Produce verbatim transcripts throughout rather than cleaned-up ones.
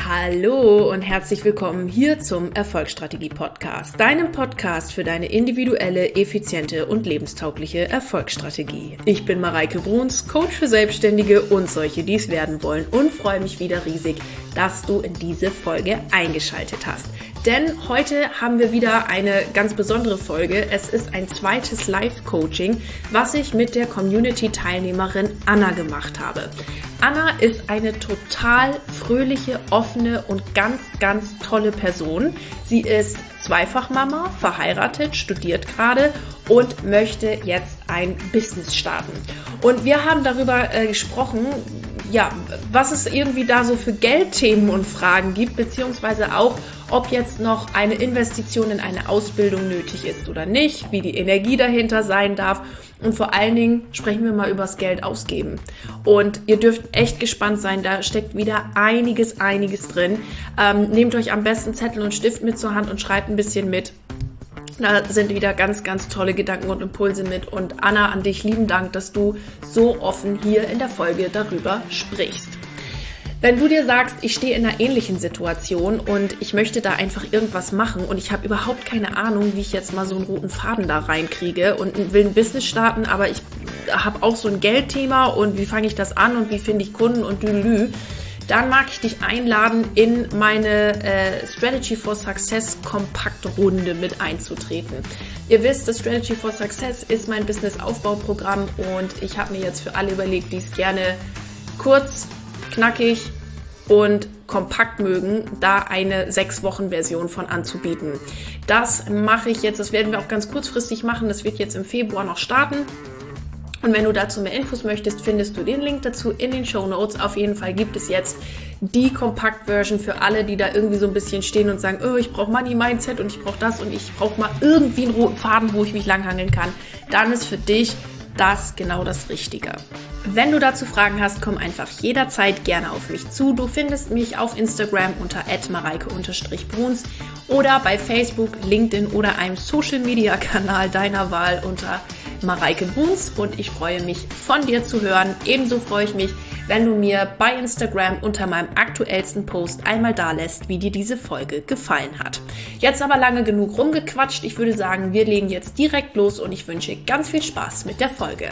Hallo und herzlich willkommen hier zum Erfolgsstrategie-Podcast, deinem Podcast für deine individuelle, effiziente und lebenstaugliche Erfolgsstrategie. Ich bin Mareike Bruns, Coach für Selbstständige und solche, die es werden wollen, und freue mich wieder riesig, dass du in diese Folge eingeschaltet hast. Denn heute haben wir wieder eine ganz besondere Folge. Es ist ein zweites Live-Coaching, was ich mit der Community-Teilnehmerin Anna gemacht habe. Anna ist eine total fröhliche, offene und ganz, ganz tolle Person. Sie ist Zweifachmama, verheiratet, studiert gerade und möchte jetzt ein Business starten. Und wir haben darüber äh, gesprochen, ja, was es irgendwie da so für Geldthemen und Fragen gibt, beziehungsweise auch, ob jetzt noch eine Investition in eine Ausbildung nötig ist oder nicht, wie die Energie dahinter sein darf. Und vor allen Dingen sprechen wir mal über das Geld ausgeben. Und ihr dürft echt gespannt sein, da steckt wieder einiges, einiges drin. Ähm, nehmt euch am besten Zettel und Stift mit zur Hand und schreibt ein bisschen mit. Da sind wieder ganz, ganz tolle Gedanken und Impulse mit. Und Anna, an dich lieben Dank, dass du so offen hier in der Folge darüber sprichst. Wenn du dir sagst, ich stehe in einer ähnlichen Situation und ich möchte da einfach irgendwas machen und ich habe überhaupt keine Ahnung, wie ich jetzt mal so einen roten Faden da reinkriege und will ein Business starten, aber ich habe auch so ein Geldthema und wie fange ich das an und wie finde ich Kunden und lülü, dann mag ich dich einladen, in meine äh, Strategy for Success Kompaktrunde mit einzutreten. Ihr wisst, das Strategy for Success ist mein Business-Aufbauprogramm und ich habe mir jetzt für alle überlegt, die es gerne kurz, knackig und kompakt mögen, da eine sechs Wochen Version von anzubieten. Das mache ich jetzt, das werden wir auch ganz kurzfristig machen, das wird jetzt im Februar noch starten. Und wenn du dazu mehr Infos möchtest, findest du den Link dazu in den Shownotes. Auf jeden Fall gibt es jetzt die Kompakt-Version für alle, die da irgendwie so ein bisschen stehen und sagen, oh, ich brauche Money-Mindset und ich brauche das und ich brauche mal irgendwie einen roten Faden, wo ich mich langhangeln kann. Dann ist für dich das genau das Richtige. Wenn du dazu Fragen hast, komm einfach jederzeit gerne auf mich zu. Du findest mich auf Instagram unter at mareike bruns oder bei Facebook, LinkedIn oder einem Social-Media-Kanal deiner Wahl unter Mareike Bruns und ich freue mich, von dir zu hören. Ebenso freue ich mich, wenn du mir bei Instagram unter meinem aktuellsten Post einmal dalässt, wie dir diese Folge gefallen hat. Jetzt aber lange genug rumgequatscht. Ich würde sagen, wir legen jetzt direkt los und ich wünsche ganz viel Spaß mit der Folge.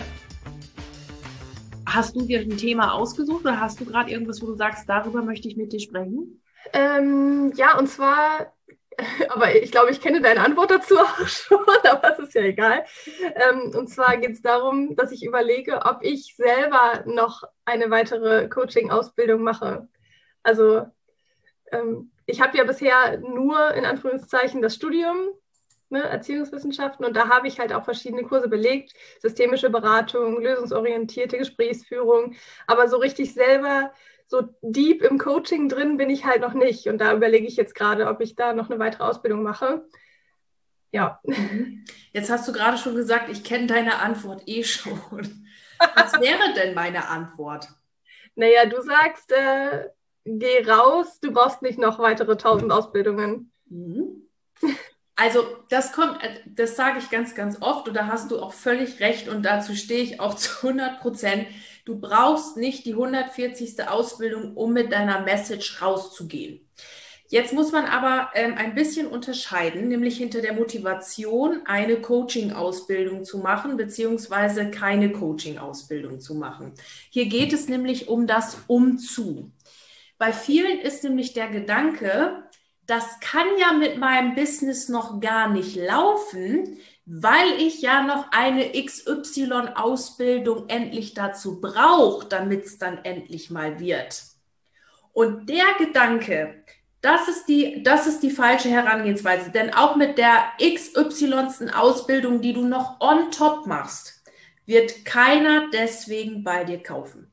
Hast du dir ein Thema ausgesucht oder hast du gerade irgendwas, wo du sagst, darüber möchte ich mit dir sprechen? Ähm, ja, und zwar, aber ich glaube, ich kenne deine Antwort dazu auch schon, aber es ist ja egal. Ähm, und zwar geht es darum, dass ich überlege, ob ich selber noch eine weitere Coaching-Ausbildung mache. Also ähm, ich habe ja bisher nur in Anführungszeichen das Studium, ne, Erziehungswissenschaften, und da habe ich halt auch verschiedene Kurse belegt, systemische Beratung, lösungsorientierte Gesprächsführung, aber so richtig selber so deep im Coaching drin bin ich halt noch nicht. Und da überlege ich jetzt gerade, ob ich da noch eine weitere Ausbildung mache. Ja. Jetzt hast du gerade schon gesagt, ich kenne deine Antwort eh schon. Was wäre denn meine Antwort? Naja, du sagst, äh, geh raus, du brauchst nicht noch weitere tausend Ausbildungen. Mhm. Also das kommt, das sage ich ganz, ganz oft und da hast du auch völlig recht und dazu stehe ich auch zu hundert Prozent. Du brauchst nicht die hundertvierzigste Ausbildung, um mit deiner Message rauszugehen. Jetzt muss man aber ähm, ein bisschen unterscheiden, nämlich hinter der Motivation, eine Coaching-Ausbildung zu machen, beziehungsweise keine Coaching-Ausbildung zu machen. Hier geht es nämlich um das Umzu. Bei vielen ist nämlich der Gedanke, das kann ja mit meinem Business noch gar nicht laufen, weil ich ja noch eine X Y-Ausbildung endlich dazu brauche, damit es dann endlich mal wird. Und der Gedanke, das ist die, das ist die falsche Herangehensweise, denn auch mit der X Y-sten Ausbildung, die du noch on top machst, wird keiner deswegen bei dir kaufen.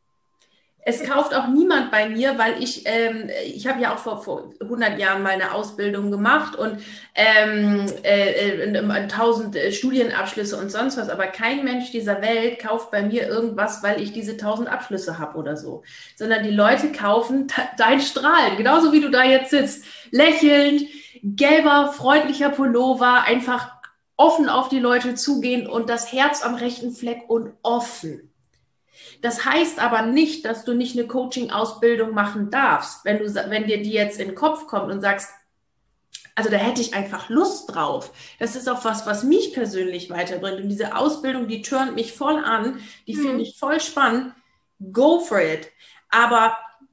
Es kauft auch niemand bei mir, weil ich, ähm, ich habe ja auch vor, vor hundert Jahren mal eine Ausbildung gemacht und ähm, äh, äh, tausend Studienabschlüsse und sonst was, aber kein Mensch dieser Welt kauft bei mir irgendwas, weil ich diese tausend Abschlüsse habe oder so, sondern die Leute kaufen dein Strahlen, genauso wie du da jetzt sitzt, lächelnd, gelber, freundlicher Pullover, einfach offen auf die Leute zugehen und das Herz am rechten Fleck und offen. Das heißt aber nicht, dass du nicht eine Coaching-Ausbildung machen darfst. Wenn du, wenn dir die jetzt in den Kopf kommt und sagst, also da hätte ich einfach Lust drauf. Das ist auch was, was mich persönlich weiterbringt. Und diese Ausbildung, die turnt mich voll an, die mhm. finde ich voll spannend. Go for it. Aber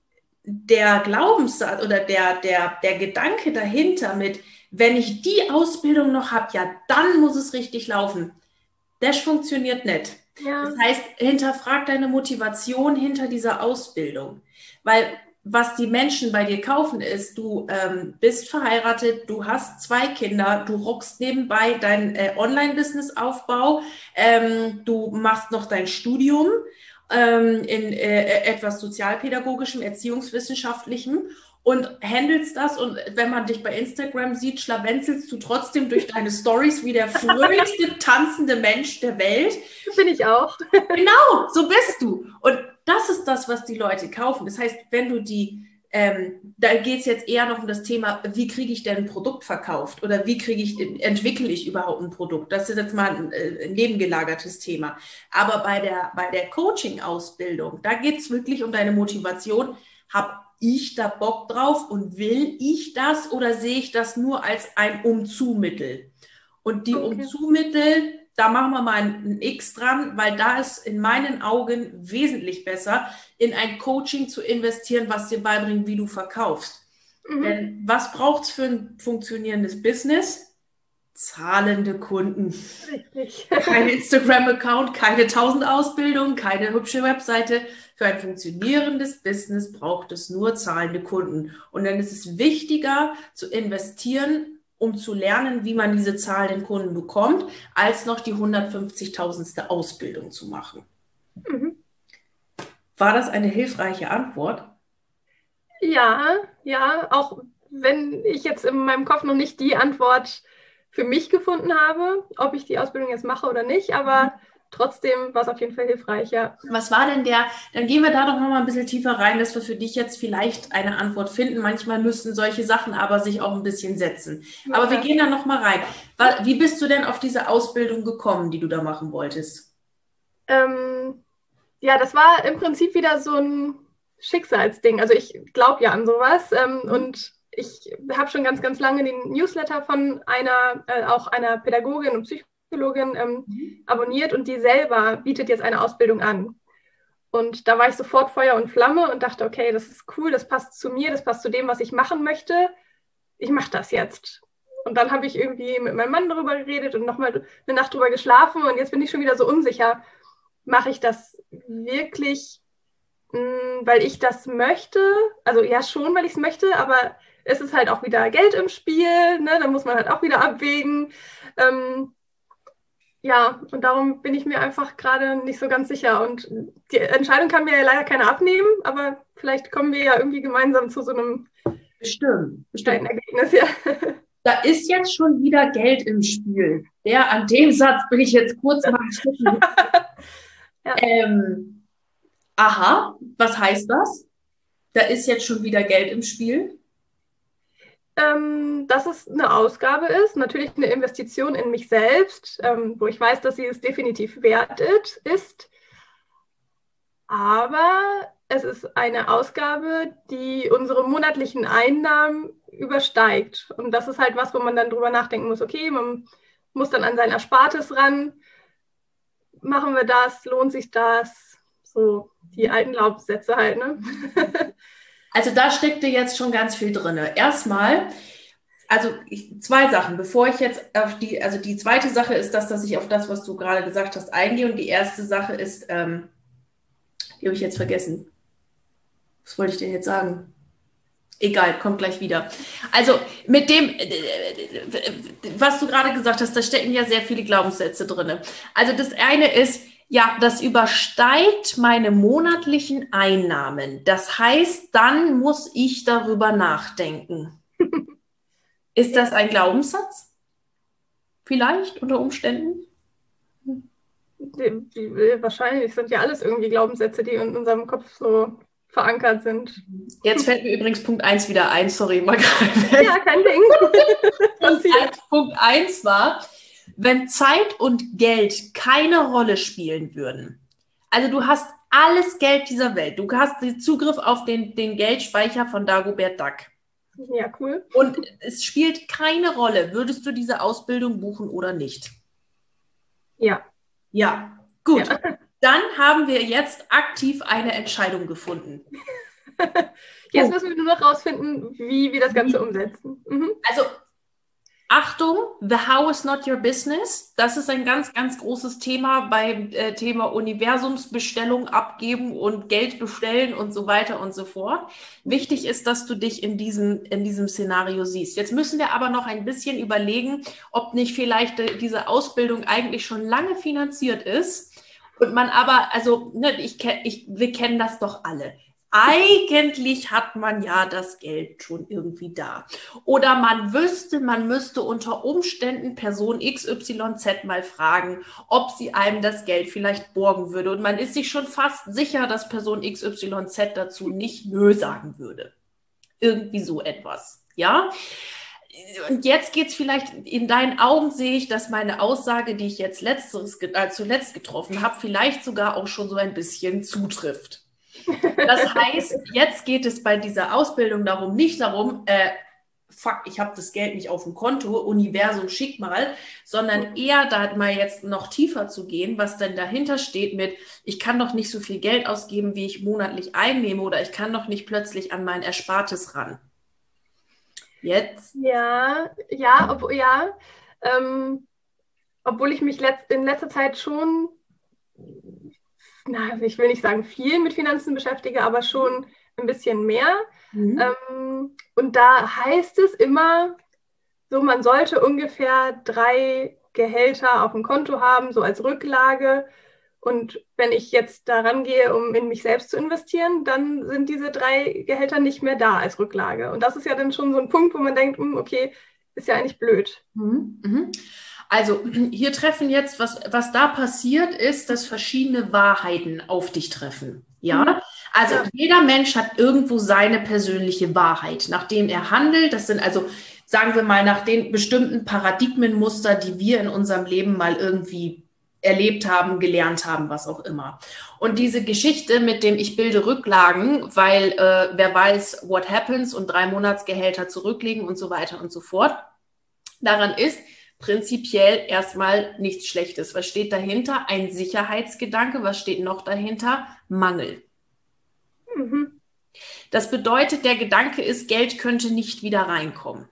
der Glaubenssatz oder der, der, der Gedanke dahinter mit, wenn ich die Ausbildung noch habe, ja, dann muss es richtig laufen. Das funktioniert nicht. Ja. Das heißt, hinterfrag deine Motivation hinter dieser Ausbildung. Weil was die Menschen bei dir kaufen ist, du ähm, bist verheiratet, du hast zwei Kinder, du rockst nebenbei dein äh, Online-Business-Aufbau, ähm, du machst noch dein Studium ähm, in äh, etwas sozialpädagogischem, erziehungswissenschaftlichem und handelst das, und wenn man dich bei Instagram sieht, schlawenzelst du trotzdem durch deine Stories wie der fröhlichste, tanzende Mensch der Welt. Das bin ich auch. Genau, so bist du. Und das ist das, was die Leute kaufen. Das heißt, wenn du die, ähm, da geht es jetzt eher noch um das Thema, wie kriege ich denn ein Produkt verkauft oder wie kriege ich, entwickle ich überhaupt ein Produkt? Das ist jetzt mal ein, ein nebengelagertes Thema. Aber bei der, bei der Coaching-Ausbildung, da geht es wirklich um deine Motivation. Habe ich da Bock drauf und will ich das oder sehe ich das nur als ein Umzumittel? Und die okay. Umzumittel, da machen wir mal ein X dran, weil da ist in meinen Augen wesentlich besser, in ein Coaching zu investieren, was dir beibringt, wie du verkaufst. Mhm. Denn was braucht es für ein funktionierendes Business? Zahlende Kunden. Richtig. Kein Instagram-Account, keine tausend Ausbildungen, keine hübsche Webseite. Für ein funktionierendes Business braucht es nur zahlende Kunden. Und dann ist es wichtiger zu investieren, um zu lernen, wie man diese zahlenden Kunden bekommt, als noch die hundertfünfzigtausendste Ausbildung zu machen. Mhm. War das eine hilfreiche Antwort? Ja, ja, auch wenn ich jetzt in meinem Kopf noch nicht die Antwort für mich gefunden habe, ob ich die Ausbildung jetzt mache oder nicht, aber mhm. trotzdem war es auf jeden Fall hilfreich, ja. Was war denn der, dann gehen wir da doch noch mal ein bisschen tiefer rein, dass wir für dich jetzt vielleicht eine Antwort finden. Manchmal müssten solche Sachen aber sich auch ein bisschen setzen. Ja. Aber wir gehen da noch mal rein. Wie bist du denn auf diese Ausbildung gekommen, die du da machen wolltest? Ähm, ja, das war im Prinzip wieder so ein Schicksalsding. Also ich glaube ja an sowas ähm, mhm. und ich habe schon ganz, ganz lange den Newsletter von einer, äh, auch einer Pädagogin und Psychologin ähm, mhm. abonniert, und die selber bietet jetzt eine Ausbildung an. Und da war ich sofort Feuer und Flamme und dachte, okay, das ist cool, das passt zu mir, das passt zu dem, was ich machen möchte. Ich mache das jetzt. Und dann habe ich irgendwie mit meinem Mann darüber geredet und nochmal eine Nacht drüber geschlafen, und jetzt bin ich schon wieder so unsicher. Mache ich das wirklich, mh, weil ich das möchte? Also ja, schon, weil ich es möchte, aber es ist halt auch wieder Geld im Spiel, ne? Da muss man halt auch wieder abwägen. Ähm, ja, und darum bin ich mir einfach gerade nicht so ganz sicher. Und die Entscheidung kann mir ja leider keiner abnehmen, aber vielleicht kommen wir ja irgendwie gemeinsam zu so einem bestimmt, bestimmt. Ergebnis. Ja. Da ist jetzt schon wieder Geld im Spiel. Ja, an dem Satz bin ich jetzt kurz mal geschnitten. ja. ähm, aha, was heißt das? Da ist jetzt schon wieder Geld im Spiel? Ähm, dass es eine Ausgabe ist, natürlich eine Investition in mich selbst, ähm, wo ich weiß, dass sie es definitiv wert ist. Aber es ist eine Ausgabe, die unsere monatlichen Einnahmen übersteigt. Und das ist halt was, wo man dann drüber nachdenken muss, okay, man muss dann an sein Erspartes ran. Machen wir das? Lohnt sich das? So die alten Glaubenssätze halt, ne? Also da steckte jetzt schon ganz viel drin. Erstmal, also ich, zwei Sachen, bevor ich jetzt auf die, also die zweite Sache ist das, dass ich auf das, was du gerade gesagt hast, eingehe. Und die erste Sache ist, ähm, die habe ich jetzt vergessen. Was wollte ich denn jetzt sagen? Egal, kommt gleich wieder. Also mit dem, was du gerade gesagt hast, da stecken ja sehr viele Glaubenssätze drin. Also das eine ist, ja, das übersteigt meine monatlichen Einnahmen. Das heißt, dann muss ich darüber nachdenken. Ist das ein Glaubenssatz? Vielleicht unter Umständen? Die, die, wahrscheinlich sind ja alles irgendwie Glaubenssätze, die in unserem Kopf so verankert sind. Jetzt fällt mir übrigens Punkt eins wieder ein. Sorry, mal gerade weg. Ja, kein Ding. Punkt eins war, wenn Zeit und Geld keine Rolle spielen würden. Also du hast alles Geld dieser Welt. Du hast den Zugriff auf den, den Geldspeicher von Dagobert Duck. Ja, cool. Und es spielt keine Rolle, würdest du diese Ausbildung buchen oder nicht? Ja. Ja, gut. Ja. Dann haben wir jetzt aktiv eine Entscheidung gefunden. Jetzt müssen wir nur noch rausfinden, wie wir das Ganze umsetzen. Mhm. Also, Achtung, the how is not your business. Das ist ein ganz, ganz großes Thema beim äh, Thema Universumsbestellung abgeben und Geld bestellen und so weiter und so fort. Wichtig ist, dass du dich in diesem, in diesem Szenario siehst. Jetzt müssen wir aber noch ein bisschen überlegen, ob nicht vielleicht äh, diese Ausbildung eigentlich schon lange finanziert ist und man aber, also ne, ich, ich, wir kennen das doch alle. Eigentlich hat man ja das Geld schon irgendwie da. Oder man wüsste, man müsste unter Umständen Person X Y Z mal fragen, ob sie einem das Geld vielleicht borgen würde. Und man ist sich schon fast sicher, dass Person X Y Z dazu nicht nö sagen würde. Irgendwie so etwas, ja? Und jetzt geht's vielleicht, in deinen Augen sehe ich, dass meine Aussage, die ich jetzt letzteres, äh, zuletzt getroffen habe, vielleicht sogar auch schon so ein bisschen zutrifft. Das heißt, jetzt geht es bei dieser Ausbildung darum, nicht darum, äh, fuck, ich habe das Geld nicht auf dem Konto, Universum schick mal, sondern eher da mal jetzt noch tiefer zu gehen, was denn dahinter steht mit, ich kann doch nicht so viel Geld ausgeben, wie ich monatlich einnehme oder ich kann doch nicht plötzlich an mein Erspartes ran. Jetzt? Ja, ja, ob, ja ähm, obwohl ich mich letzt, in letzter Zeit schon, na, ich will nicht sagen viel mit Finanzen beschäftige, aber schon ein bisschen mehr. Mhm. Ähm, und da heißt es immer, so man sollte ungefähr drei Gehälter auf dem Konto haben, so als Rücklage. Und wenn ich jetzt daran gehe, um in mich selbst zu investieren, dann sind diese drei Gehälter nicht mehr da als Rücklage. Und das ist ja dann schon so ein Punkt, wo man denkt, okay, ist ja eigentlich blöd. Mhm. Mhm. Also hier treffen jetzt, was, was da passiert ist, dass verschiedene Wahrheiten auf dich treffen. Ja, mhm. Also ja. Jeder Mensch hat irgendwo seine persönliche Wahrheit, nachdem er handelt. Das sind also, sagen wir mal, nach den bestimmten Paradigmenmuster, die wir in unserem Leben mal irgendwie erlebt haben, gelernt haben, was auch immer. Und diese Geschichte mit dem ich bilde Rücklagen, weil äh, wer weiß, what happens und drei Monatsgehälter zurücklegen und so weiter und so fort. Daran ist prinzipiell erstmal nichts Schlechtes. Was steht dahinter? Ein Sicherheitsgedanke. Was steht noch dahinter? Mangel. Mhm. Das bedeutet, der Gedanke ist, Geld könnte nicht wieder reinkommen.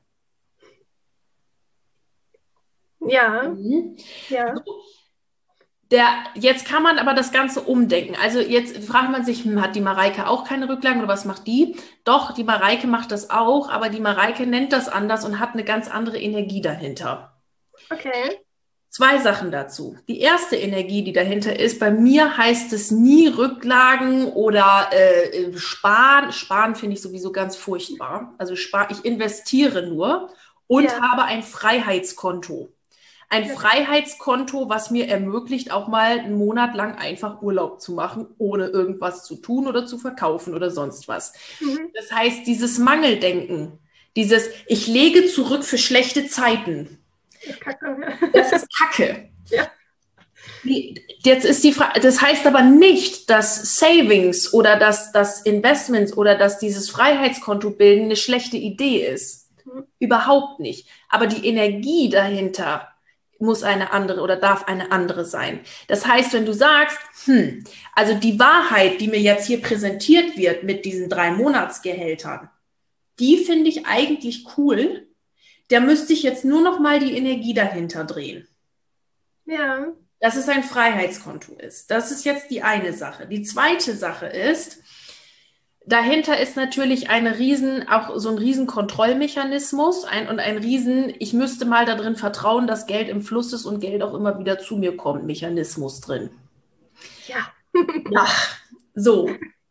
Ja. Mhm. Ja. Der, jetzt kann man aber das Ganze umdenken. Also jetzt fragt man sich, hm, hat die Mareike auch keine Rücklagen oder was macht die? Doch, die Mareike macht das auch, aber die Mareike nennt das anders und hat eine ganz andere Energie dahinter. Okay. Zwei Sachen dazu. Die erste Energie, die dahinter ist, bei mir heißt es nie Rücklagen oder äh, Sparen. Sparen finde ich sowieso ganz furchtbar. Also spar, ich investiere nur und ja. habe ein Freiheitskonto. Ein ja. Freiheitskonto, was mir ermöglicht, auch mal einen Monat lang einfach Urlaub zu machen, ohne irgendwas zu tun oder zu verkaufen oder sonst was. Mhm. Das heißt, dieses Mangeldenken, dieses ich lege zurück für schlechte Zeiten, Kacke. Das ist Kacke. Ja. Jetzt ist die Frage, das heißt aber nicht, dass Savings oder dass das Investments oder dass dieses Freiheitskonto bilden eine schlechte Idee ist. Mhm. Überhaupt nicht. Aber die Energie dahinter muss eine andere oder darf eine andere sein. Das heißt, wenn du sagst, hm, also die Wahrheit, die mir jetzt hier präsentiert wird mit diesen drei Monatsgehältern, die finde ich eigentlich cool. Da müsste ich jetzt nur noch mal die Energie dahinter drehen. Ja. Dass es ein Freiheitskonto ist. Das ist jetzt die eine Sache. Die zweite Sache ist, dahinter ist natürlich eine riesen, auch so ein riesen Kontrollmechanismus ein, und ein riesen, ich müsste mal darin vertrauen, dass Geld im Fluss ist und Geld auch immer wieder zu mir kommt, Mechanismus drin. Ja. Ja, so.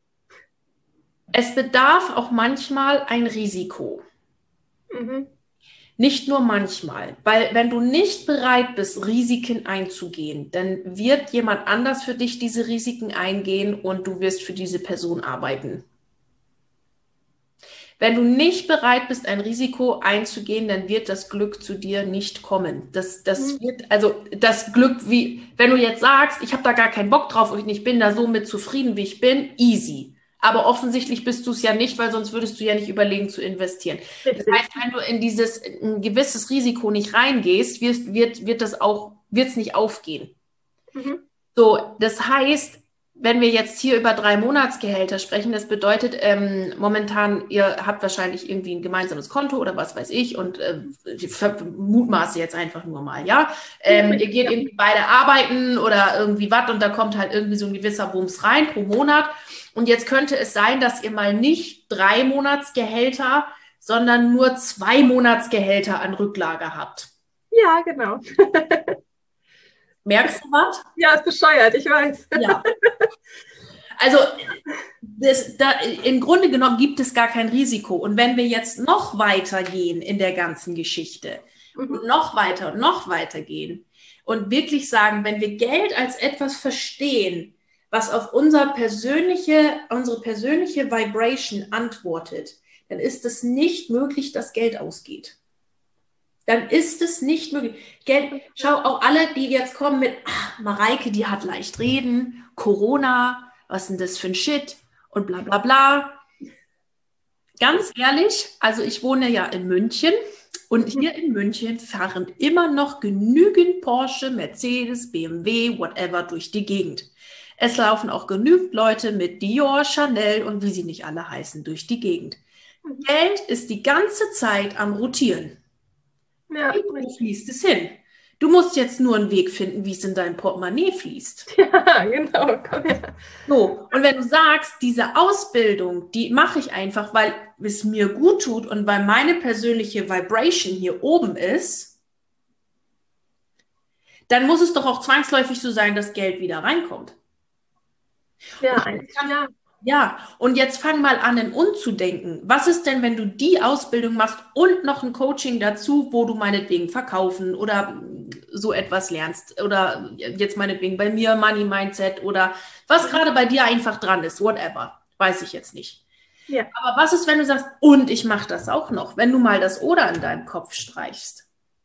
Es bedarf auch manchmal ein Risiko. Mhm. Nicht nur manchmal, weil wenn du nicht bereit bist, Risiken einzugehen, dann wird jemand anders für dich diese Risiken eingehen und du wirst für diese Person arbeiten. Wenn du nicht bereit bist, ein Risiko einzugehen, dann wird das Glück zu dir nicht kommen. Das, das Mhm. wird, also das Glück, wie, wenn du jetzt sagst, ich habe da gar keinen Bock drauf und ich bin da so mit zufrieden, wie ich bin, easy. Aber offensichtlich bist du es ja nicht, weil sonst würdest du ja nicht überlegen zu investieren. Richtig. Das heißt, wenn du in dieses ein gewisses Risiko nicht reingehst, wirst, wird, wird das auch, wird es nicht aufgehen. Mhm. So, das heißt, wenn wir jetzt hier über drei Monatsgehälter sprechen, das bedeutet ähm, momentan, ihr habt wahrscheinlich irgendwie ein gemeinsames Konto oder was weiß ich und äh, ich mutmaße jetzt einfach nur mal, ja. Ähm, ihr geht irgendwie beide arbeiten oder irgendwie was und da kommt halt irgendwie so ein gewisser Bums rein pro Monat. Und jetzt könnte es sein, dass ihr mal nicht drei Monatsgehälter, sondern nur zwei Monatsgehälter an Rücklage habt. Ja, genau. Merkst du was? Ja, ist bescheuert, ich weiß. Ja. Also das, da, im Grunde genommen gibt es gar kein Risiko. Und wenn wir jetzt noch weiter gehen in der ganzen Geschichte Mhm. und noch weiter und noch weiter gehen und wirklich sagen, wenn wir Geld als etwas verstehen, was auf unser persönliche, unsere persönliche Vibration antwortet, dann ist es nicht möglich, dass Geld ausgeht. Dann ist es nicht möglich. Geld, schau, auch alle, die jetzt kommen mit, ach, Mareike, die hat leicht reden, Corona, was ist denn das für ein Shit und bla bla bla. Ganz ehrlich, also ich wohne ja in München und hier in München fahren immer noch genügend Porsche, Mercedes, B M W, whatever durch die Gegend. Es laufen auch genügend Leute mit Dior, Chanel und wie sie nicht alle heißen durch die Gegend. Geld ist die ganze Zeit am Rotieren. Ja, Wo fließt es hin? Du musst jetzt nur einen Weg finden, wie es in dein Portemonnaie fließt. ja, genau. Komm her. So, und wenn du sagst, diese Ausbildung, die mache ich einfach, weil es mir gut tut und weil meine persönliche Vibration hier oben ist, dann muss es doch auch zwangsläufig so sein, dass Geld wieder reinkommt. Ja, Und eigentlich, kann, ja. ja, und jetzt fang mal an, in umzudenken. Was ist denn, wenn du die Ausbildung machst und noch ein Coaching dazu, wo du meinetwegen verkaufen oder so etwas lernst? Oder jetzt meinetwegen bei mir Money Mindset oder was gerade bei dir einfach dran ist, whatever. Weiß ich jetzt nicht. Ja. Aber was ist, wenn du sagst, und ich mache das auch noch, wenn du mal das Oder in deinem Kopf streichst?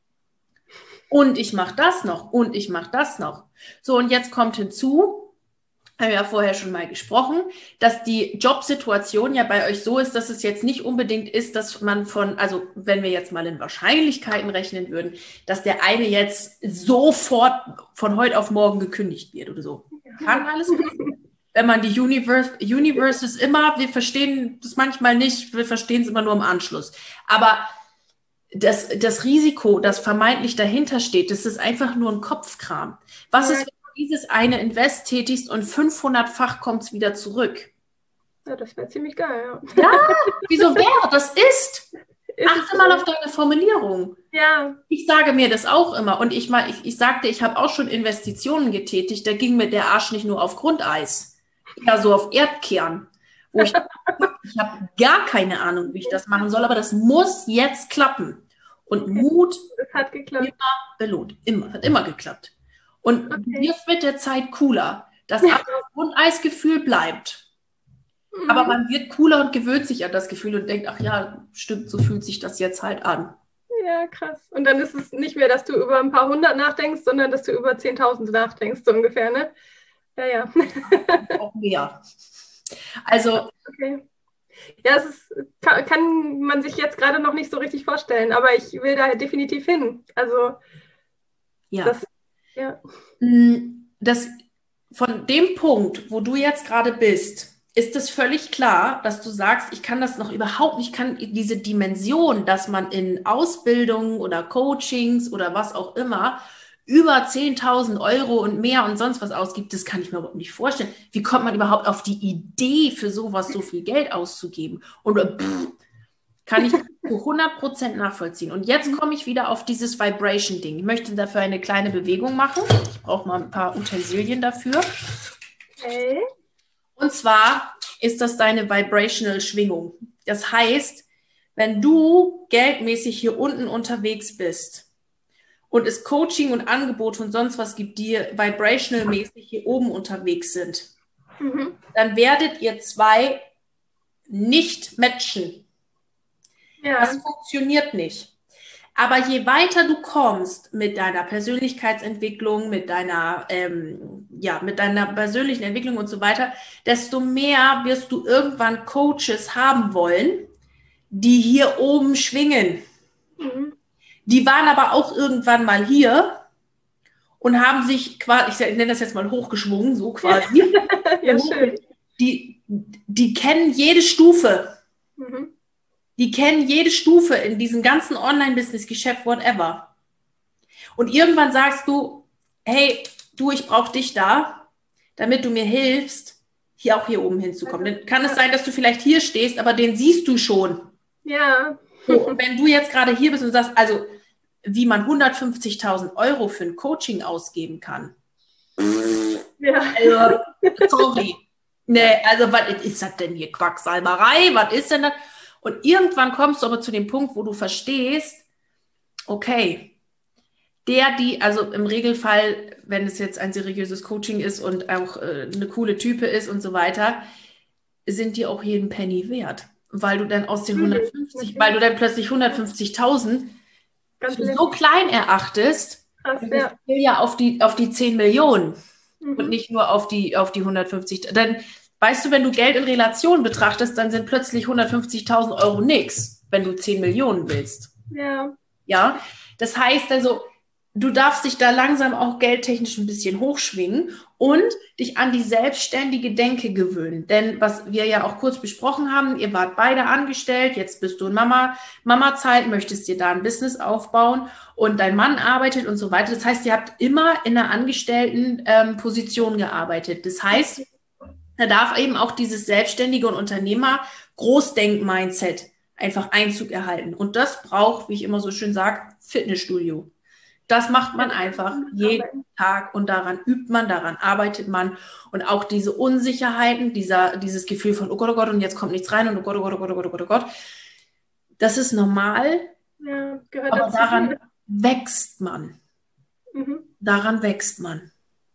Und ich mache das noch und ich mache das noch. So, und jetzt kommt hinzu, haben wir ja vorher schon mal gesprochen, dass die Jobsituation ja bei euch so ist, dass es jetzt nicht unbedingt ist, dass man von, also wenn wir jetzt mal in Wahrscheinlichkeiten rechnen würden, dass der eine jetzt sofort von heute auf morgen gekündigt wird oder so. Kann alles passieren. Wenn man die Universe, Universe ist immer, wir verstehen das manchmal nicht, wir verstehen es immer nur im Anschluss. Aber das, das Risiko, das vermeintlich dahinter steht, das ist einfach nur ein Kopfkram. Was ist, wenn du dieses eine Invest tätigst und fünfhundertfach kommt es wieder zurück? Ja, das wäre ziemlich geil, ja. Ja, wieso wäre? Das ist. ist Achte mal auf deine Formulierung. Ja. Ich sage mir das auch immer. Und ich, mal, ich, ich sagte, ich habe auch schon Investitionen getätigt, da ging mir der Arsch nicht nur auf Grundeis, ja so auf Erdkern. Wo ich ich habe gar keine Ahnung, wie ich das machen soll, aber das muss jetzt klappen. Und okay. Mut das hat geklappt. Immer belohnt. Immer, hat immer geklappt. Und okay. jetzt wird der Zeit cooler. Das ja. Grundeisgefühl bleibt. Mhm. Aber man wird cooler und gewöhnt sich an das Gefühl und denkt, ach ja, stimmt, so fühlt sich das jetzt halt an. Ja, krass. Und dann ist es nicht mehr, dass du über ein paar hundert nachdenkst, sondern dass du über zehntausend nachdenkst, so ungefähr, ne? Ja, ja. Auch mehr. Also. Okay. Ja, es ist, kann, kann man sich jetzt gerade noch nicht so richtig vorstellen, aber ich will da definitiv hin. Also, ja. Das, ja. Das, von dem Punkt, wo du jetzt gerade bist, ist es völlig klar, dass du sagst, ich kann das noch überhaupt nicht, kann diese Dimension, dass man in Ausbildungen oder Coachings oder was auch immer über zehntausend Euro und mehr und sonst was ausgibt, das kann ich mir überhaupt nicht vorstellen. Wie kommt man überhaupt auf die Idee, für sowas so viel Geld auszugeben? Und pff, kann ich zu hundert Prozent nachvollziehen. Und jetzt komme ich wieder auf dieses Vibration-Ding. Ich möchte dafür eine kleine Bewegung machen. Ich brauche mal ein paar Utensilien dafür. Okay. Und zwar ist das deine Vibrational Schwingung. Das heißt, wenn du geldmäßig hier unten unterwegs bist, und es Coaching und Angebote und sonst was gibt, die vibrational-mäßig hier oben unterwegs sind, mhm. dann werdet ihr zwei nicht matchen. Ja. Das funktioniert nicht. Aber je weiter du kommst mit deiner Persönlichkeitsentwicklung, mit deiner, ähm, ja, mit deiner persönlichen Entwicklung und so weiter, desto mehr wirst du irgendwann Coaches haben wollen, die hier oben schwingen. Mhm. Die waren aber auch irgendwann mal hier und haben sich quasi, ich nenne das jetzt mal hochgeschwungen, so quasi. Ja, schön. Die, die kennen jede Stufe. Mhm. Die kennen jede Stufe in diesem ganzen Online-Business-Geschäft, whatever. Und irgendwann sagst du, hey, du, ich brauche dich da, damit du mir hilfst, hier auch hier oben hinzukommen. Dann kann es sein, dass du vielleicht hier stehst, aber den siehst du schon. Ja. So, und wenn du jetzt gerade hier bist und sagst, also wie man hundertfünfzigtausend Euro für ein Coaching ausgeben kann. Ja. Also, sorry. Nee, also was ist das denn hier? Quacksalberei? Was ist denn das? Und irgendwann kommst du aber zu dem Punkt, wo du verstehst, okay, der, die, also im Regelfall, wenn es jetzt ein seriöses Coaching ist und auch äh, eine coole Type ist und so weiter, sind die auch jeden Penny wert. Weil du dann aus den hundertfünfzig, weil du dann plötzlich hundertfünfzigtausend so klein erachtest, Krass, das ja. ja auf die, auf die zehn Millionen Mhm. und nicht nur auf die, auf die hundertfünfzig. Dann weißt du, wenn du Geld in Relation betrachtest, dann sind plötzlich hundertfünfzigtausend Euro nix, wenn du zehn Millionen willst. Ja. Ja, das heißt also, du darfst dich da langsam auch geldtechnisch ein bisschen hochschwingen und dich an die selbstständige Denke gewöhnen. Denn was wir ja auch kurz besprochen haben, ihr wart beide angestellt, jetzt bist du in Mama, Mama-Zeit, möchtest dir da ein Business aufbauen und dein Mann arbeitet und so weiter. Das heißt, ihr habt immer in einer angestellten ähm, Position gearbeitet. Das heißt, da darf eben auch dieses selbstständige und Unternehmer-Großdenk-Mindset einfach Einzug erhalten. Und das braucht, wie ich immer so schön sage, Fitnessstudio. Das macht man einfach jeden Tag und daran übt man, daran arbeitet man. Und auch diese Unsicherheiten, dieser, dieses Gefühl von, oh Gott, oh Gott, und jetzt kommt nichts rein und oh Gott, oh Gott, oh Gott, oh Gott, oh Gott, oh Gott. Das ist normal, Ja, gehört aber dazu. daran wächst man. Mhm. Daran wächst man.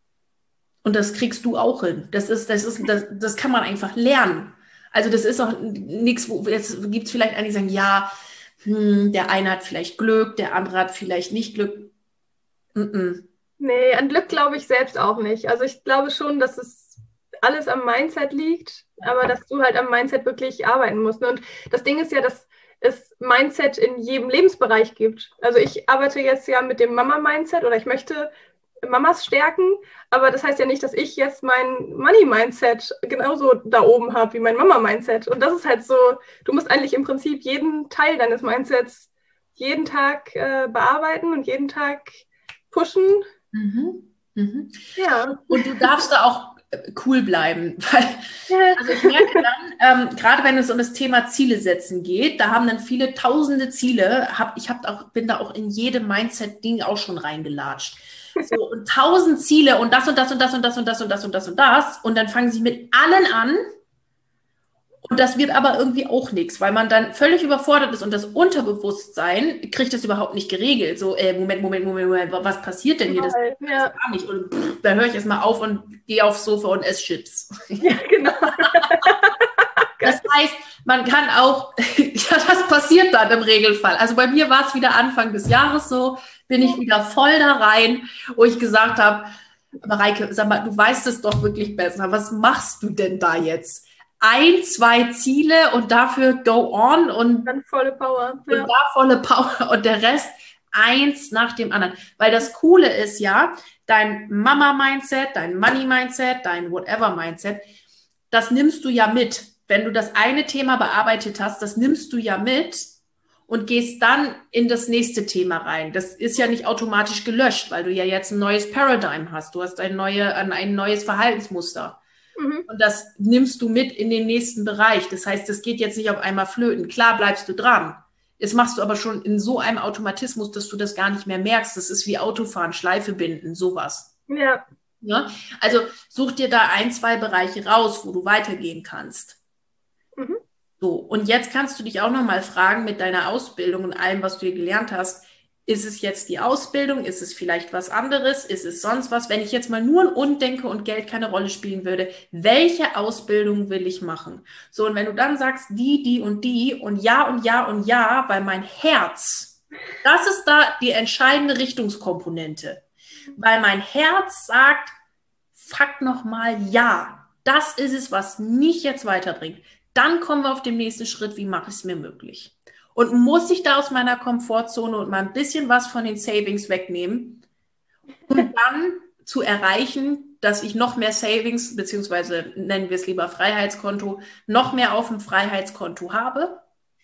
Und das kriegst du auch hin. Das ist, das ist, das, das kann man einfach lernen. Also das ist auch nichts, wo jetzt gibt es vielleicht einige, die sagen, ja, hm, der eine hat vielleicht Glück, der andere hat vielleicht nicht Glück. Mm-mm. Nee, an Glück glaube ich selbst auch nicht. Also ich glaube schon, dass es alles am Mindset liegt, aber dass du halt am Mindset wirklich arbeiten musst. Und das Ding ist ja, dass es Mindset in jedem Lebensbereich gibt. Also ich arbeite jetzt ja mit dem Mama-Mindset oder ich möchte Mamas stärken, aber das heißt ja nicht, dass ich jetzt mein Money-Mindset genauso da oben habe wie mein Mama-Mindset. Und das ist halt so, du musst eigentlich im Prinzip jeden Teil deines Mindsets jeden Tag äh, bearbeiten und jeden Tag pushen. Mhm. Mhm. Ja. Und du darfst da auch cool bleiben, weil also ich merke dann, ähm, gerade wenn es um das Thema Ziele setzen geht, da haben dann viele tausende Ziele, hab, ich hab auch, bin da auch in jedem Mindset-Ding auch schon reingelatscht. So, und tausend Ziele und das und das und das und das und das und das und das und das und dann fangen sie mit allen an und das wird aber irgendwie auch nichts, weil man dann völlig überfordert ist und das Unterbewusstsein kriegt das überhaupt nicht geregelt. So, äh, Moment, Moment, Moment, Moment, was passiert denn hier? Das, das Ja. gar nicht. Und pff, da höre ich erstmal auf und gehe aufs Sofa und esse Chips. Ja, genau. Das heißt, man kann auch, ja, das passiert dann im Regelfall. Also bei mir war es wieder Anfang des Jahres so, bin ich wieder voll da rein, wo ich gesagt habe, Mareike, sag mal, du weißt es doch wirklich besser. Was machst du denn da jetzt? Ein, zwei Ziele und dafür go on und dann volle Power. Ja. Und da volle Power und der Rest eins nach dem anderen. Weil das Coole ist ja, dein Mama-Mindset, dein Money-Mindset, dein Whatever-Mindset, das nimmst du ja mit. Wenn du das eine Thema bearbeitet hast, das nimmst du ja mit und gehst dann in das nächste Thema rein. Das ist ja nicht automatisch gelöscht, weil du ja jetzt ein neues Paradigm hast. Du hast ein, neue, ein neues Verhaltensmuster. Mhm. Und das nimmst du mit in den nächsten Bereich. Das heißt, das geht jetzt nicht auf einmal flöten. Klar bleibst du dran. Das machst du aber schon in so einem Automatismus, dass du das gar nicht mehr merkst. Das ist wie Autofahren, Schleife binden, sowas. Ja. Ja? Also such dir da ein, zwei Bereiche raus, wo du weitergehen kannst. Mhm. So, und jetzt kannst du dich auch noch mal fragen mit deiner Ausbildung und allem, was du hier gelernt hast, Ist es jetzt die Ausbildung? Ist es vielleicht was anderes? Ist es sonst was? Wenn ich jetzt mal nur an Und denke und Geld keine Rolle spielen würde, welche Ausbildung will ich machen? So, und wenn du dann sagst, die, die und die und ja und ja und ja, weil mein Herz, das ist da die entscheidende Richtungskomponente. Weil mein Herz sagt, fuck nochmal ja. Das ist es, was mich jetzt weiterbringt. Dann kommen wir auf den nächsten Schritt, wie mache ich es mir möglich? Und muss ich da aus meiner Komfortzone und mal ein bisschen was von den Savings wegnehmen, um dann zu erreichen, dass ich noch mehr Savings, beziehungsweise nennen wir es lieber Freiheitskonto, noch mehr auf dem Freiheitskonto habe?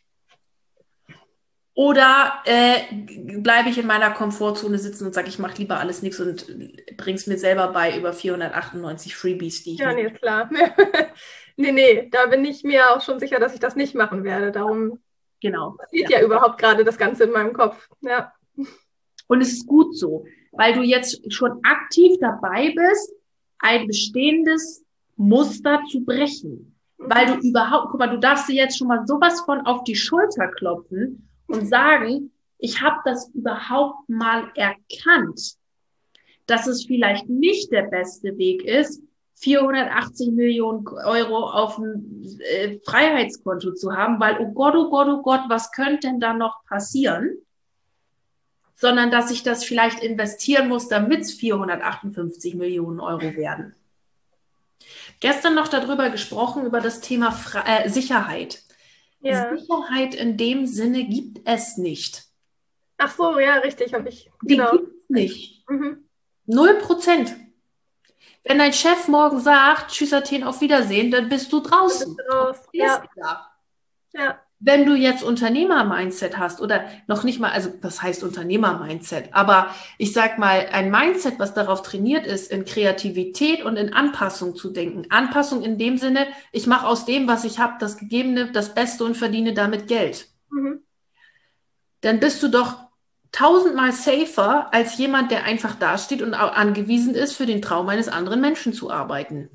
Oder äh, bleibe ich in meiner Komfortzone sitzen und sage, ich mache lieber alles nichts und bringe es mir selber bei über vierhundertachtundneunzig Freebies, die ich Ja, nee, ist klar. nee, nee, da bin ich mir auch schon sicher, dass ich das nicht machen werde. Darum genau. passiert ja. ja überhaupt gerade das Ganze in meinem Kopf. Ja. Und es ist gut so, weil du jetzt schon aktiv dabei bist, ein bestehendes Muster zu brechen. Mhm. Weil du überhaupt, guck mal, du darfst dir jetzt schon mal sowas von auf die Schulter klopfen und sagen, ich habe das überhaupt mal erkannt, dass es vielleicht nicht der beste Weg ist, vierhundertachtzig Millionen Euro auf dem äh, Freiheitskonto zu haben, weil, oh Gott, oh Gott, oh Gott, was könnte denn da noch passieren? Sondern dass ich das vielleicht investieren muss, damit es vierhundertachtundfünfzig Millionen Euro werden. Gestern noch darüber gesprochen, über das Thema Fre- äh, Sicherheit. Ja. Sicherheit in dem Sinne gibt es nicht. Ach so, ja, richtig, habe ich. Genau. Die gibt es nicht. Mhm. Null Prozent. Wenn dein Chef morgen sagt, tschüss Athen, auf Wiedersehen, dann bist du draußen. Bist du raus. Ja. Ja. Wenn du jetzt Unternehmer-Mindset hast oder noch nicht mal, also was heißt Unternehmer-Mindset, aber ich sag mal, ein Mindset, was darauf trainiert ist, in Kreativität und in Anpassung zu denken. Anpassung in dem Sinne, ich mache aus dem, was ich habe, das Gegebene, das Beste und verdiene damit Geld. Mhm. Dann bist du doch tausendmal safer als jemand, der einfach dasteht und angewiesen ist, für den Traum eines anderen Menschen zu arbeiten.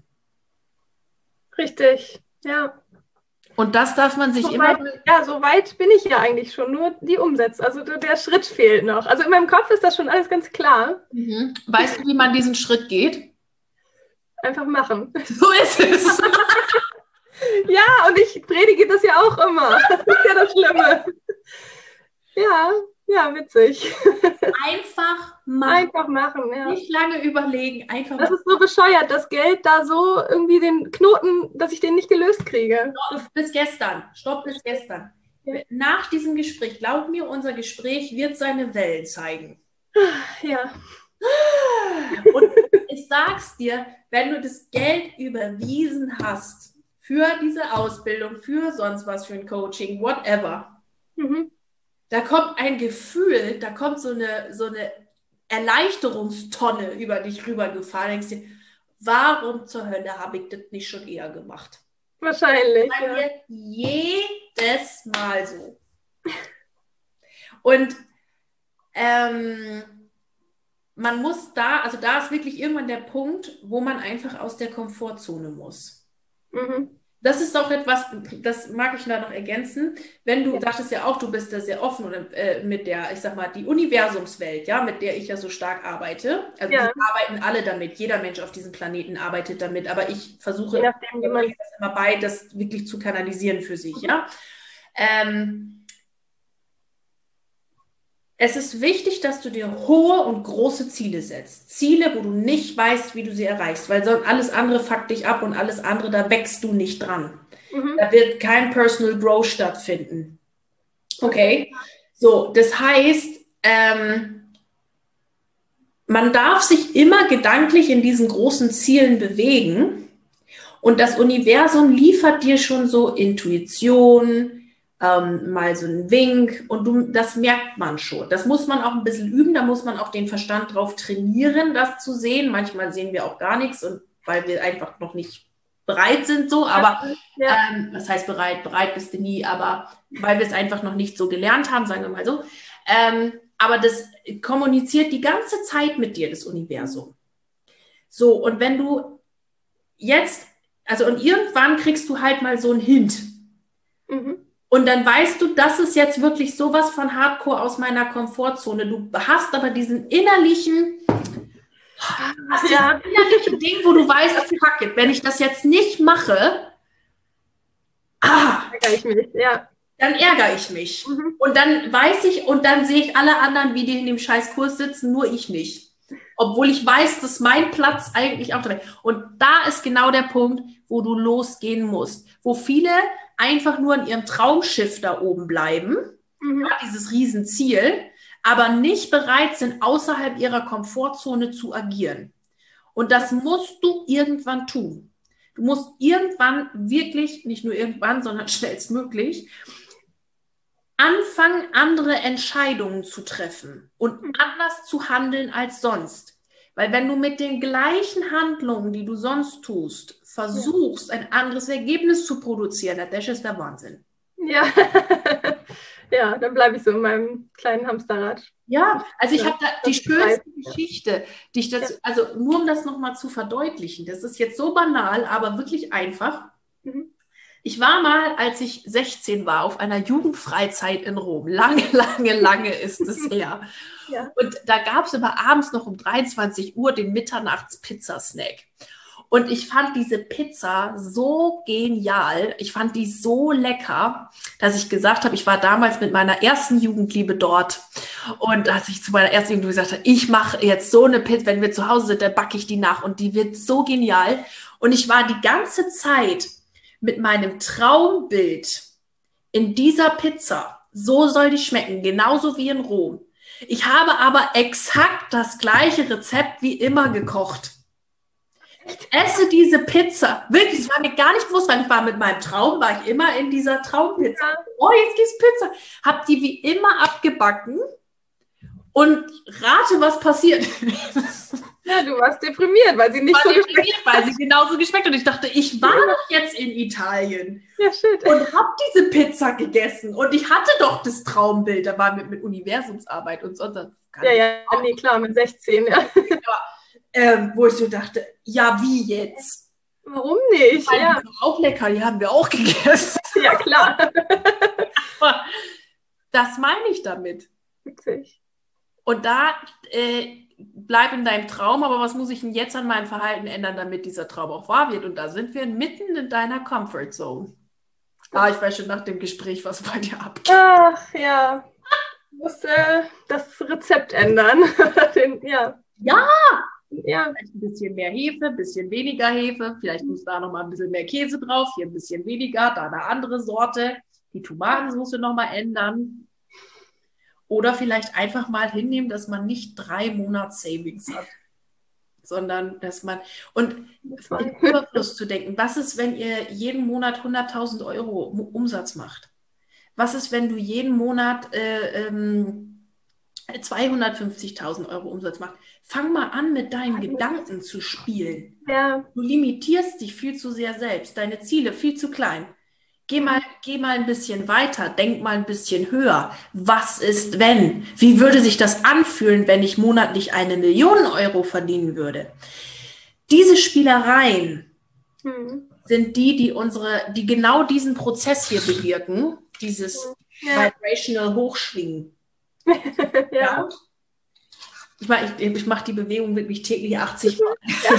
Richtig, ja. Und das darf man sich so immer... Weit, ja, so weit bin ich ja eigentlich schon, nur die Umsetzung. Also der Schritt fehlt noch. Also in meinem Kopf ist das schon alles ganz klar. Mhm. Weißt du, wie man diesen Schritt geht? Einfach machen. So ist es. Ja, und ich predige das ja auch immer. Das ist ja das Schlimme. Ja, ja, witzig. Einfach machen. Einfach machen, ja. Nicht lange überlegen, einfach Das machen. ist so bescheuert, das Geld da so irgendwie den Knoten, dass ich den nicht gelöst kriege. Stopp bis gestern. Stopp bis gestern. Ja. Nach diesem Gespräch, glaub mir, unser Gespräch wird seine Wellen zeigen. Ja. Und ich sag's dir, wenn du das Geld überwiesen hast für diese Ausbildung, für sonst was, für ein Coaching, whatever, mhm. da kommt ein Gefühl, da kommt so eine, so eine Erleichterungstonne über dich rübergefahren. Denkst dir, warum zur Hölle habe ich das nicht schon eher gemacht? Wahrscheinlich. Bei mir jedes Mal so. Und ähm, man muss da, also da ist wirklich irgendwann der Punkt, wo man einfach aus der Komfortzone muss. Mhm. Das ist auch etwas, das mag ich da noch ergänzen, wenn du, ja. sagtest ja auch, du bist da sehr offen oder, äh, mit der, ich sag mal, die Universumswelt, ja, mit der ich ja so stark arbeite. Also ja. wir arbeiten alle damit, jeder Mensch auf diesem Planeten arbeitet damit, aber ich versuche Je nachdem, wie man das immer bei, das wirklich zu kanalisieren für sich, mhm. ja. Ähm, es ist wichtig, dass du dir hohe und große Ziele setzt. Ziele, wo du nicht weißt, wie du sie erreichst, weil sonst alles andere fuckt dich ab und alles andere, da wächst du nicht dran. Mhm. Da wird kein Personal Growth stattfinden. Okay? So, das heißt, ähm, man darf sich immer gedanklich in diesen großen Zielen bewegen und das Universum liefert dir schon so Intuition, Ähm, mal so ein Wink und du, das merkt man schon. Das muss man auch ein bisschen üben, da muss man auch den Verstand drauf trainieren, das zu sehen. Manchmal sehen wir auch gar nichts, und weil wir einfach noch nicht bereit sind so, aber ja. ähm, was heißt bereit? Bereit bist du nie, aber weil wir es einfach noch nicht so gelernt haben, sagen wir mal so. Ähm, aber das kommuniziert die ganze Zeit mit dir, das Universum. So, und wenn du jetzt, also und irgendwann kriegst du halt mal so einen Hint. Mhm. Und dann weißt du, das ist jetzt wirklich sowas von Hardcore aus meiner Komfortzone. Du hast aber diesen innerlichen, hast Ja. dieses innerliche Ding, wo du weißt, fuck it, wenn ich das jetzt nicht mache, ah, Ärgere ich mich, ja. dann ärgere ich mich. Mhm. Und dann weiß ich, und dann sehe ich alle anderen, wie die in dem scheiß Kurs sitzen, nur ich nicht. Obwohl ich weiß, dass mein Platz eigentlich auch dabei ist. Und da ist genau der Punkt, wo du losgehen musst. Wo viele einfach nur in ihrem Traumschiff da oben bleiben, Mhm. ja, dieses Riesenziel, aber nicht bereit sind, außerhalb ihrer Komfortzone zu agieren. Und das musst du irgendwann tun. Du musst irgendwann wirklich, nicht nur irgendwann, sondern schnellstmöglich, anfangen, andere Entscheidungen zu treffen und anders zu handeln als sonst. Weil wenn du mit den gleichen Handlungen, die du sonst tust, versuchst, ein anderes Ergebnis zu produzieren, das ist der Wahnsinn. Ja. Ja, dann bleibe ich so in meinem kleinen Hamsterrad. Ja, also ich Ja, habe da die das ist schönste heiß, ja. Geschichte, die ich dazu, also nur um das nochmal zu verdeutlichen, das ist jetzt so banal, aber wirklich einfach. Mhm. Ich war mal, als ich sechzehn war, auf einer Jugendfreizeit in Rom. Lange, lange, lange ist es her. Ja. Und da gab es immer abends noch um dreiundzwanzig Uhr den Mitternachts-Pizza-Snack. Und ich fand diese Pizza so genial. Ich fand die so lecker, dass ich gesagt habe, ich war damals mit meiner ersten Jugendliebe dort. Und als ich zu meiner ersten Jugendliebe gesagt habe, ich mache jetzt so eine Pizza, wenn wir zu Hause sind, dann backe ich die nach. Und die wird so genial. Und ich war die ganze Zeit mit meinem Traumbild in dieser Pizza. So soll die schmecken, genauso wie in Rom. Ich habe aber exakt das gleiche Rezept wie immer gekocht. Ich esse diese Pizza. Wirklich, es war mir gar nicht bewusst, weil ich war mit meinem Traum, war ich immer in dieser Traumpizza. Ja. Oh, jetzt gibt's Pizza. Hab die wie immer abgebacken und rate, was passiert. Ja, du warst deprimiert, weil sie nicht war so deprimiert, weil sie genauso geschmeckt hat. Und ich dachte, ich war doch jetzt in Italien Ja, shit. und habe diese Pizza gegessen. Und ich hatte doch das Traumbild. Da war mit, mit Universumsarbeit und so. Das kann Ja, ich ja, auch. nee, klar, mit sechzehn, ja. Ähm, wo ich so dachte, ja, wie jetzt? Warum nicht? Weil Ja, die sind auch lecker, die haben wir auch gegessen. ja, klar. Aber das meine ich damit. Witzig. Und da äh, bleib in deinem Traum, aber was muss ich denn jetzt an meinem Verhalten ändern, damit dieser Traum auch wahr wird? Und da sind wir mitten in deiner Comfort Zone. Ah, ich weiß schon nach dem Gespräch, was bei dir abgeht. Ach, ja. Ich muss äh, das Rezept ändern. Den, ja. Ja! Ja. Vielleicht ein bisschen mehr Hefe, ein bisschen weniger Hefe. Vielleicht muss da noch mal ein bisschen mehr Käse drauf, hier ein bisschen weniger, da eine andere Sorte. Die Tomatensauce noch mal ändern. Oder vielleicht einfach mal hinnehmen, dass man nicht drei Monate Savings hat, sondern dass man, und in Überfluss zu denken, was ist, wenn ihr jeden Monat hunderttausend Euro Umsatz macht? Was ist, wenn du jeden Monat äh, ähm, zweihundertfünfzigtausend Euro Umsatz machst? Fang mal an, mit deinen Gedanken zu spielen. Ja. Du limitierst dich viel zu sehr selbst, deine Ziele viel zu klein. Geh mal, geh mal ein bisschen weiter, denk mal ein bisschen höher. Was ist, wenn? Wie würde sich das anfühlen, wenn ich monatlich eine Million Euro verdienen würde? Diese Spielereien Hm. sind die, die unsere, die genau diesen Prozess hier bewirken, dieses Ja. Vibrational Hochschwingen. Ja. Ich mache ich, ich mach die Bewegung wirklich täglich achtzig Mal. Ja.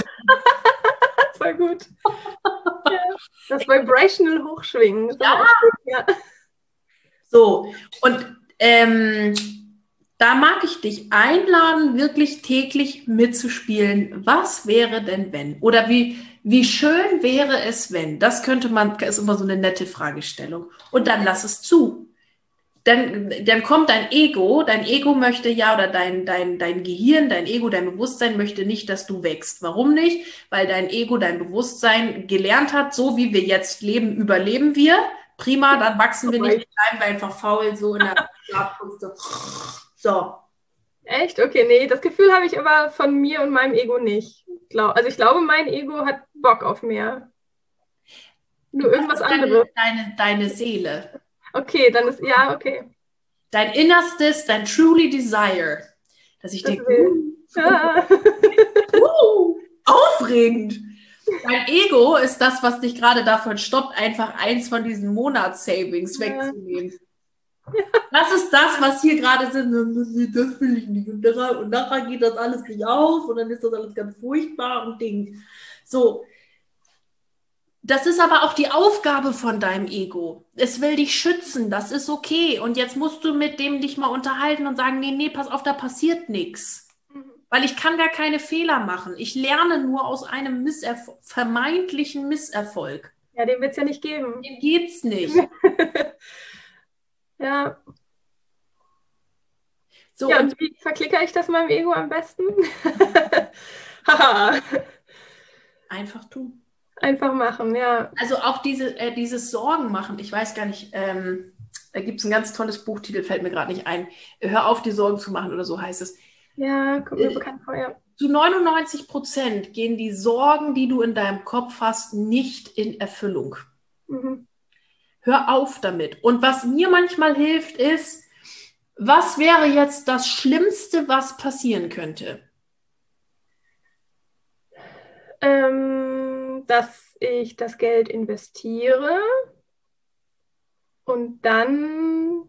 Voll gut. Ja. Das Vibrational Hochschwingen. Ist Ja. auch gut, ja. So, und ähm, da mag ich dich einladen, wirklich täglich mitzuspielen. Was wäre denn, wenn? Oder wie, wie schön wäre es, wenn? Das könnte man, ist immer so eine nette Fragestellung. Und dann lass es zu. Dann, dann kommt dein Ego, dein Ego möchte ja, oder dein, dein, dein Gehirn, dein Ego, dein Bewusstsein möchte nicht, dass du wächst. Warum nicht? Weil dein Ego, dein Bewusstsein gelernt hat, so wie wir jetzt leben, überleben wir. Prima, dann wachsen wir nicht, bleiben wir einfach faul, so in der Schlafkunst. So. Echt? Okay, nee, das Gefühl habe ich aber von mir und meinem Ego nicht. Glaub, also ich glaube, mein Ego hat Bock auf mehr. Nur irgendwas deine, anderes. Deine, deine Seele. Okay, dann ist, ja, okay. Dein Innerstes, dein truly desire. Dass ich Das denke, will- uh, Ja. uh, aufregend. Dein Ego ist das, was dich gerade davon stoppt, einfach eins von diesen Monatssavings Ja. wegzunehmen. Das ist das, was hier gerade sind. Das will ich nicht. Und nachher, und nachher geht das alles nicht auf und dann ist das alles ganz furchtbar und Ding. So. Das ist aber auch die Aufgabe von deinem Ego. Es will dich schützen, das ist okay. Und jetzt musst du mit dem dich mal unterhalten und sagen, nee, nee, pass auf, da passiert nichts. Weil ich kann gar keine Fehler machen. Ich lerne nur aus einem Misserfol- vermeintlichen Misserfolg. Ja, den wird es ja nicht geben. Dem geht's nicht. Ja. So, Ja, und und wie verklicke ich das meinem Ego am besten? Haha. einfach tun. Einfach machen, ja. Also auch diese, äh, dieses Sorgen machen, ich weiß gar nicht, ähm, da gibt es ein ganz tolles Buchtitel, fällt mir gerade nicht ein. Hör auf, die Sorgen zu machen oder so heißt es. Ja, kommt mir Äh, bekannt vor, ja. Zu neunundneunzig Prozent gehen die Sorgen, die du in deinem Kopf hast, nicht in Erfüllung. Mhm. Hör auf damit. Und was mir manchmal hilft, ist, was wäre jetzt das Schlimmste, was passieren könnte? Ähm, dass ich das Geld investiere und dann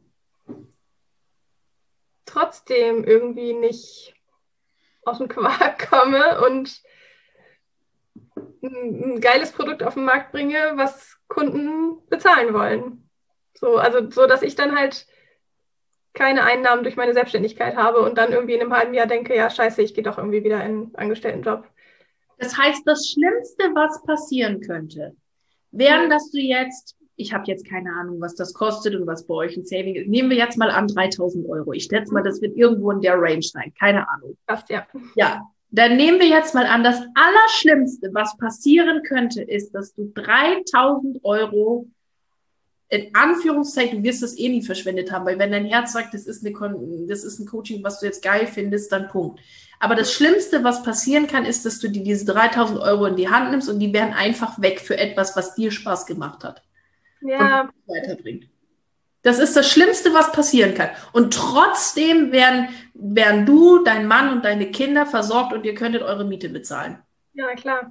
trotzdem irgendwie nicht aus dem Quark komme und ein, ein geiles Produkt auf den Markt bringe, was Kunden bezahlen wollen. So, also so, dass ich dann halt keine Einnahmen durch meine Selbstständigkeit habe und dann irgendwie in einem halben Jahr denke, ja, scheiße, ich gehe doch irgendwie wieder in einen Angestelltenjob. Das heißt, das Schlimmste, was passieren könnte, wären, dass du jetzt, ich habe jetzt keine Ahnung, was das kostet und was bei euch ein Saving ist. Nehmen wir jetzt mal an dreitausend Euro. Ich schätze mal, das wird irgendwo in der Range sein. Keine Ahnung. Passt, ja. Ja, dann nehmen wir jetzt mal an, das Allerschlimmste, was passieren könnte, ist, dass du dreitausend Euro in Anführungszeichen, du wirst das eh nie verschwendet haben, weil wenn dein Herz sagt, das ist, eine Kon- das ist ein Coaching, was du jetzt geil findest, dann Punkt. Aber das Schlimmste, was passieren kann, ist, dass du dir diese dreitausend Euro in die Hand nimmst und die werden einfach weg für etwas, was dir Spaß gemacht hat. Ja. Und weiterbringt. Das ist das Schlimmste, was passieren kann. Und trotzdem werden, werden du, dein Mann und deine Kinder versorgt und ihr könntet eure Miete bezahlen. Ja, klar.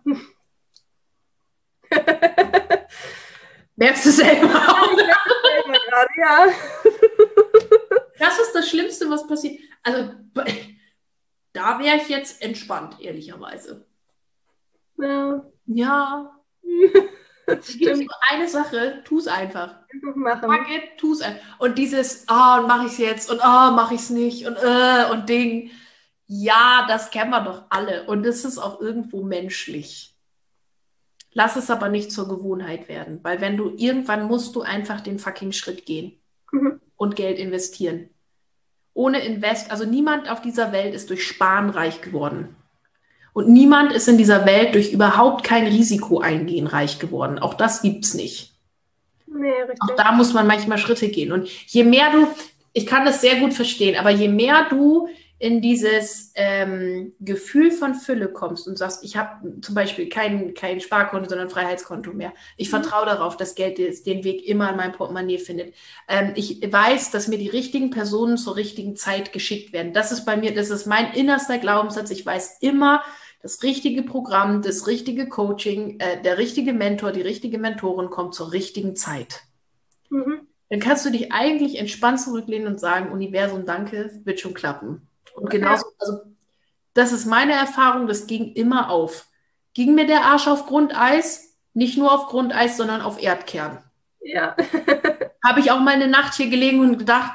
Merkst du selber? Ja, gerade, ja. Das ist das Schlimmste, was passiert. Also, da wäre ich jetzt entspannt, ehrlicherweise. Ja. Ja. Es gibt nur eine Sache, tu es einfach. Einfach machen. Fuck it, tu es einfach. Und dieses, ah, oh, mache ich es jetzt und ah, oh, mache ich es nicht und äh, und Ding. Ja, das kennen wir doch alle. Und das ist auch irgendwo menschlich. Lass es aber nicht zur Gewohnheit werden, weil wenn du irgendwann musst du einfach den fucking Schritt gehen Mhm. und Geld investieren. Ohne Invest, also niemand auf dieser Welt ist durch Sparen reich geworden. Und niemand ist in dieser Welt durch überhaupt kein Risiko eingehen reich geworden. Auch das gibt's nicht. Nee, richtig. Auch da muss man manchmal Schritte gehen. Und je mehr du, ich kann das sehr gut verstehen, aber je mehr du in dieses ähm, Gefühl von Fülle kommst und sagst, ich habe zum Beispiel kein, kein Sparkonto, sondern ein Freiheitskonto mehr. Ich Mhm. vertraue darauf, dass Geld den Weg immer in mein Portemonnaie findet. Ähm, ich weiß, dass mir die richtigen Personen zur richtigen Zeit geschickt werden. Das ist bei mir, das ist mein innerster Glaubenssatz. Ich weiß immer, das richtige Programm, das richtige Coaching, äh, der richtige Mentor, die richtige Mentorin kommt zur richtigen Zeit. Mhm. Dann kannst du dich eigentlich entspannt zurücklehnen und sagen, Universum, danke, wird schon klappen. Und genauso, also das ist meine Erfahrung, das ging immer auf. Ging mir der Arsch auf Grundeis, nicht nur auf Grundeis, sondern auf Erdkern. Ja. Habe ich auch mal eine Nacht hier gelegen und gedacht,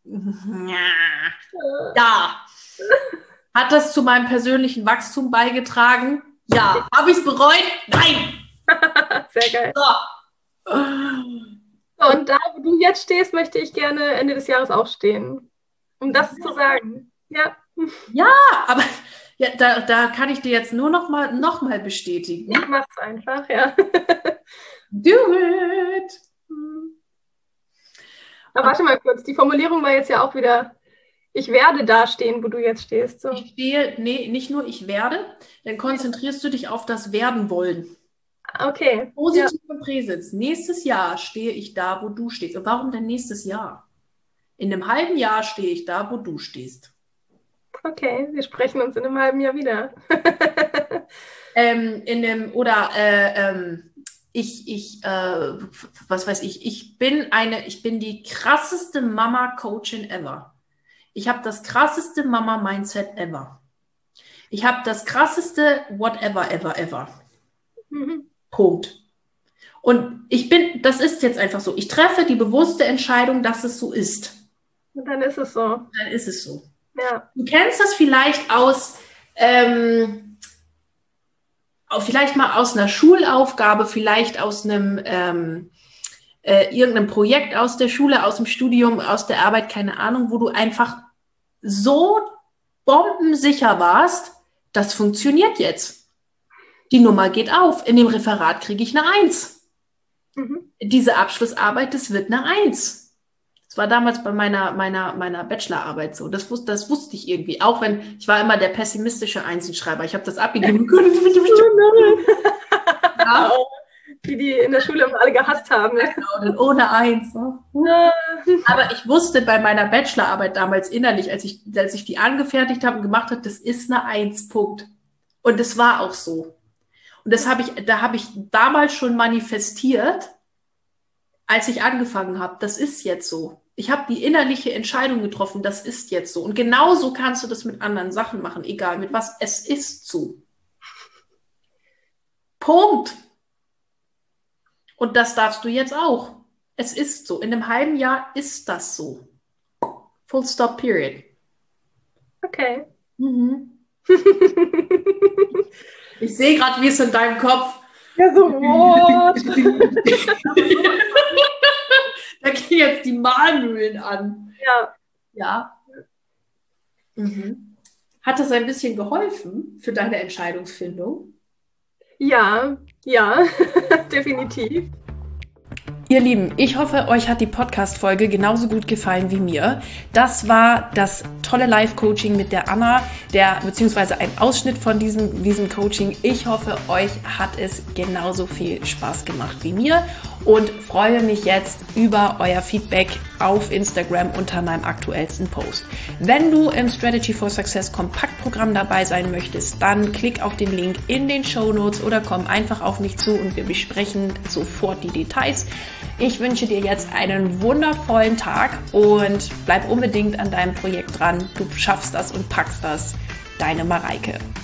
ja, ja. Hat das zu meinem persönlichen Wachstum beigetragen? Ja. Habe ich es bereut? Nein. Sehr geil. So. So, und da, wo du jetzt stehst, möchte ich gerne Ende des Jahres auch stehen. Um das zu sagen. Ja. Ja, aber ja, da, da kann ich dir jetzt nur noch mal, noch mal bestätigen. Ich mach's einfach, ja. Do it! Aber warte mal kurz, die Formulierung war jetzt ja auch wieder, ich werde da stehen, wo du jetzt stehst. So. Ich stehe, nee, nicht nur ich werde, dann konzentrierst du dich auf das Werden wollen. Okay. Positiv und Präsens. Nächstes Jahr stehe ich da, wo du stehst. Und warum denn nächstes Jahr? In einem halben Jahr stehe ich da, wo du stehst. Okay, wir sprechen uns in einem halben Jahr wieder. ähm, in einem, oder äh, ähm, ich, ich, äh, was weiß ich, ich bin eine, ich bin die krasseste Mama-Coachin ever. Ich habe das krasseste Mama-Mindset ever. Ich habe das krasseste whatever, ever, ever. Mhm. Punkt. Und ich bin, das ist jetzt einfach so. Ich treffe die bewusste Entscheidung, dass es so ist. Und dann ist es so. Dann ist es so. Ja. Du kennst das vielleicht aus, ähm, vielleicht mal aus einer Schulaufgabe, vielleicht aus einem ähm, äh, irgendeinem Projekt aus der Schule, aus dem Studium, aus der Arbeit, keine Ahnung, wo du einfach so bombensicher warst, das funktioniert jetzt. Die Nummer geht auf. In dem Referat kriege ich eine Eins. Mhm. Diese Abschlussarbeit, das wird eine Eins. Das war damals bei meiner, meiner, meiner Bachelorarbeit so. Das wusste, das wusste ich irgendwie. Auch wenn, ich war immer der pessimistische Einzelschreiber. Ich habe das abgegeben. Ja. Die, die in der Schule immer alle gehasst haben. Ne? Genau, ohne Eins. So. Aber ich wusste bei meiner Bachelorarbeit damals innerlich, als ich, als ich die angefertigt habe und gemacht habe, das ist eine Eins, Punkt. Und das war auch so. Und das habe ich, da habe ich damals schon manifestiert, als ich angefangen habe. Das ist jetzt so. Ich habe die innerliche Entscheidung getroffen, das ist jetzt so. Und genauso kannst du das mit anderen Sachen machen, egal mit was. Es ist so. Punkt. Und das darfst du jetzt auch. Es ist so. In einem halben Jahr ist das so. Full stop, period. Okay. Mhm. Ich sehe gerade, wie es in deinem Kopf. Ja, so what? Da gehen jetzt die Mahlmühlen an. Ja. Ja. Mhm. Hat das ein bisschen geholfen für deine Entscheidungsfindung? Ja, ja, definitiv. Ihr Lieben, ich hoffe, euch hat die Podcast-Folge genauso gut gefallen wie mir. Das war das tolle Live-Coaching mit der Anna, der, beziehungsweise ein Ausschnitt von diesem, diesem Coaching. Ich hoffe, euch hat es genauso viel Spaß gemacht wie mir und freue mich jetzt über euer Feedback auf Instagram unter meinem aktuellsten Post. Wenn du im Strategy for Success Kompaktprogramm dabei sein möchtest, dann klick auf den Link in den Shownotes oder komm einfach auf mich zu und wir besprechen sofort die Details. Ich wünsche dir jetzt einen wundervollen Tag und bleib unbedingt an deinem Projekt dran. Du schaffst das und packst das. Deine Mareike.